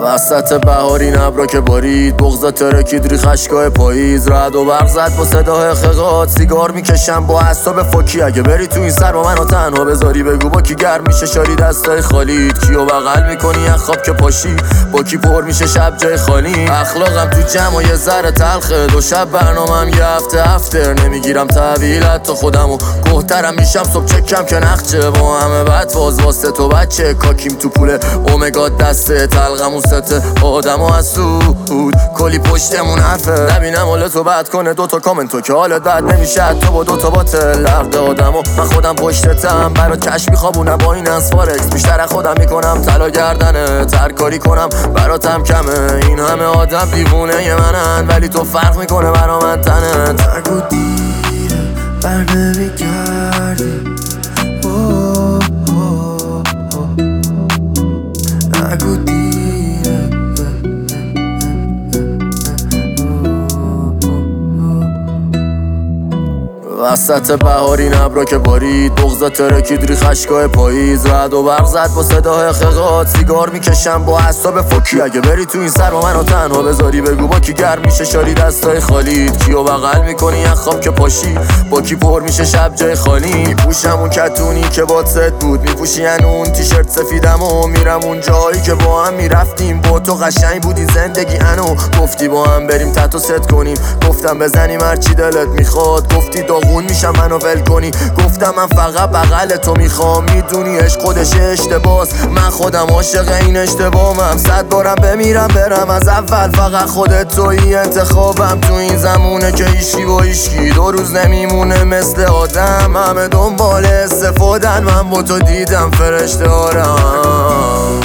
وسط بهارین ابرا که بارید، بغضا ترکید ریخ اشکای پاییز. رعد و برق زد با صدای خقات، سیگار میکشم با اعصاب فوکی. اگه بری تو این سر با منو تنها بذاری، بگو با کی گرم میشه شاری دستای خالیت. کیو بغل میکنی از خواب که پاشی، با کی پر میشه شب جای خالی. اخلاقم تو جمع و یه ذره تلخه، دو شب برنامم یه هفته افتر. نمیگیرم تحویلت تا خودمو گهترم میشم صبح چکم که نخچه. با همه بدفاز واسه تو بچه، کاکیم تو پول اومگا دسته. تلقمون سته آدم ها از سود، کلی پشتمون حرفه. نبینم حال تو بد کنه دوتا کامنتو که حالت بد نمیشه تو با دوتا باتل. لرده آدم و من خودم پشتتم، برات کش میخوابونم با این از فارکس. بیشتر خودم میکنم طلا گردنه، ترکاری کنم براتم کمه. این همه آدم دیوونه منن، ولی تو فرق میکنه برا من تنت. نگو دیره بر نمیگردی، نگو دیره. وسط بهارین ابرا که بارید، بغضا ترکید ریخ اشکای پاییز. رعد و برق زد با صدای خقات، سیگار میکشم با اعصاب فوکی. اگه بری تو این سر با منو تنها بذاری، بگو با کی گرم میشه شاری دستای خالیت. کیو بغل میکنی از خواب که پاشی، با کی پر میشه شب جای خالی. میپوشم اون کتونی که باد ست بود، میپوشی اون تیشرت سفیدم و میرم اون جایی که با هم میرفتیم. با تو قشنگ بودی زندگی انو، گفتی با هم بریم تتو ست کنیم. گفتم بزنیم هرچی دلت میخواد، گفتی داغون میشم منو ول کنی. گفتم من فقط بغل تو میخوام، میدونی عشق خودش اشتباس. من خودم عاشق این اشتباهم، 100 بارم بمیرم برم از اول. فقط خودت تویی انتخابم، تو این زمونه که هیچکی با هیچکی 2 روز نمیمونه مثل آدم. همه دنبال استفادن، من با تو دیدم فرشته آرم.